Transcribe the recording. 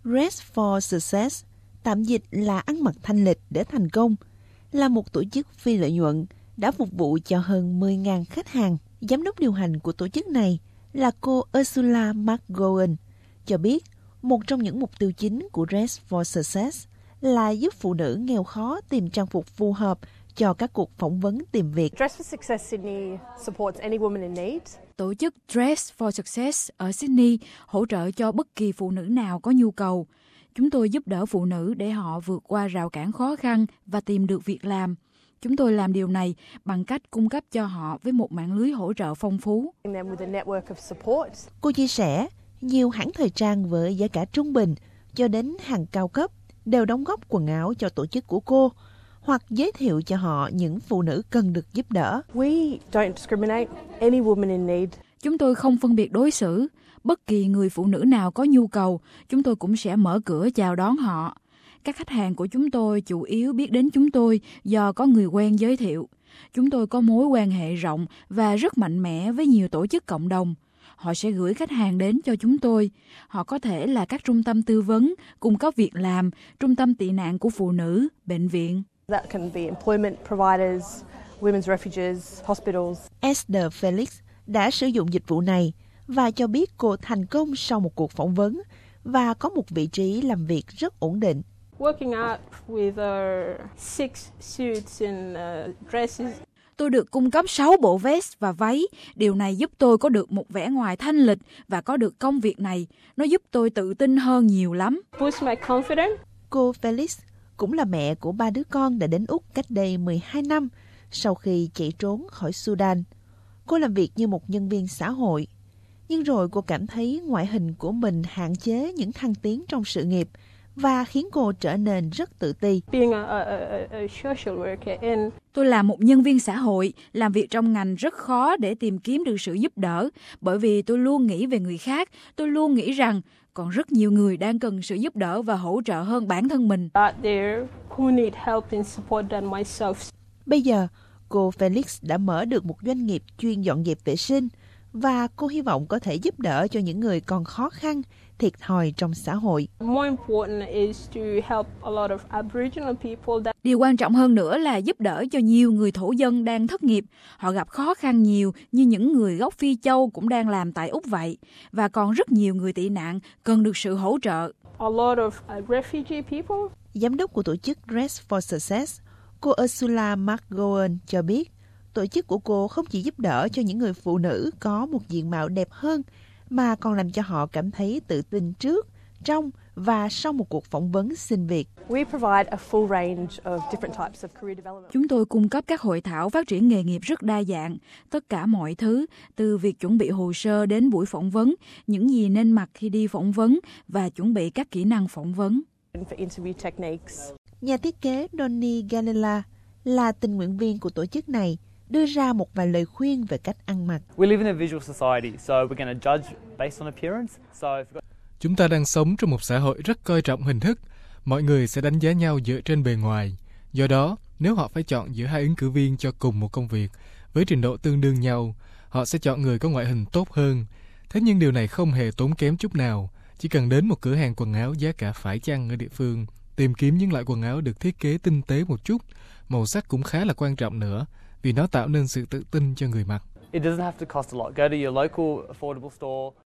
Dress for Success, tạm dịch là ăn mặc thanh lịch để thành công, là một tổ chức phi lợi nhuận đã phục vụ cho hơn 10.000 khách hàng. Giám đốc điều hành của tổ chức này là cô Ursula McGowan cho biết một trong những mục tiêu chính của Dress for Success là giúp phụ nữ nghèo khó tìm trang phục phù hợp cho các cuộc phỏng vấn tìm việc. Dress for Success Sydney supports any woman in need. Tổ chức Dress for Success ở Sydney hỗ trợ cho bất kỳ phụ nữ nào có nhu cầu. Chúng tôi giúp đỡ phụ nữ để họ vượt qua rào cản khó khăn và tìm được việc làm. Chúng tôi làm điều này bằng cách cung cấp cho họ với một mạng lưới hỗ trợ phong phú. Cô chia sẻ, nhiều hãng thời trang với giá cả trung bình cho đến hàng cao cấp đều đóng góp quần áo cho tổ chức của cô hoặc giới thiệu cho họ những phụ nữ cần được giúp đỡ. We don't discriminate. Any woman in need. Chúng tôi không phân biệt đối xử. Bất kỳ người phụ nữ nào có nhu cầu, chúng tôi cũng sẽ mở cửa chào đón họ. Các khách hàng của chúng tôi chủ yếu biết đến chúng tôi do có người quen giới thiệu. Chúng tôi có mối quan hệ rộng và rất mạnh mẽ với nhiều tổ chức cộng đồng. Họ sẽ gửi khách hàng đến cho chúng tôi. Họ có thể là các trung tâm tư vấn, cung cấp việc làm, trung tâm tị nạn của phụ nữ, bệnh viện. That can be employment providers, women's refuges, hospitals. Esther Felix đã sử dụng dịch vụ này và cho biết cô thành công sau một cuộc phỏng vấn và có một vị trí làm việc rất ổn định. Working out with 6 suits and dresses. Tôi được cung cấp 6 bộ vest và váy. Điều này giúp tôi có được một vẻ ngoài thanh lịch và có được công việc này. Nó giúp tôi tự tin hơn nhiều lắm. Boost my confidence. Cô Felix cũng là mẹ của 3 đứa con đã đến Úc cách đây 12 năm sau khi chạy trốn khỏi Sudan. Cô làm việc như một nhân viên xã hội. Nhưng rồi cô cảm thấy ngoại hình của mình hạn chế những thăng tiến trong sự nghiệp và khiến cô trở nên rất tự ti. Tôi là một nhân viên xã hội, làm việc trong ngành rất khó để tìm kiếm được sự giúp đỡ, bởi vì tôi luôn nghĩ về người khác, tôi luôn nghĩ rằng còn rất nhiều người đang cần sự giúp đỡ và hỗ trợ hơn bản thân mình. Bây giờ, cô Felix đã mở được một doanh nghiệp chuyên dọn dẹp vệ sinh và cô hy vọng có thể giúp đỡ cho những người còn khó khăn, thiệt thòi trong xã hội. Điều quan trọng hơn nữa là giúp đỡ cho nhiều người thổ dân đang thất nghiệp. Họ gặp khó khăn nhiều như những người gốc Phi Châu cũng đang làm tại Úc vậy. Và còn rất nhiều người tị nạn cần được sự hỗ trợ. Giám đốc của tổ chức Dress for Success, cô Ursula McGowan cho biết, tổ chức của cô không chỉ giúp đỡ cho những người phụ nữ có một diện mạo đẹp hơn, mà còn làm cho họ cảm thấy tự tin trước, trong và sau một cuộc phỏng vấn xin việc. Chúng tôi cung cấp các hội thảo phát triển nghề nghiệp rất đa dạng, tất cả mọi thứ, từ việc chuẩn bị hồ sơ đến buổi phỏng vấn, những gì nên mặc khi đi phỏng vấn và chuẩn bị các kỹ năng phỏng vấn. Nhà thiết kế Donny Gallela là tình nguyện viên của tổ chức này, đưa ra một vài lời khuyên về cách ăn mặc. Chúng ta đang sống trong một xã hội rất coi trọng hình thức. Mọi người sẽ đánh giá nhau dựa trên bề ngoài. Do đó, nếu họ phải chọn giữa hai ứng cử viên cho cùng một công việc với trình độ tương đương nhau, họ sẽ chọn người có ngoại hình tốt hơn. Thế nhưng điều này không hề tốn kém chút nào. Chỉ cần đến một cửa hàng quần áo giá cả phải chăng ở địa phương, tìm kiếm những loại quần áo được thiết kế tinh tế một chút. Màu sắc cũng khá là quan trọng nữa, vì nó tạo nên sự tự tin cho người mặc.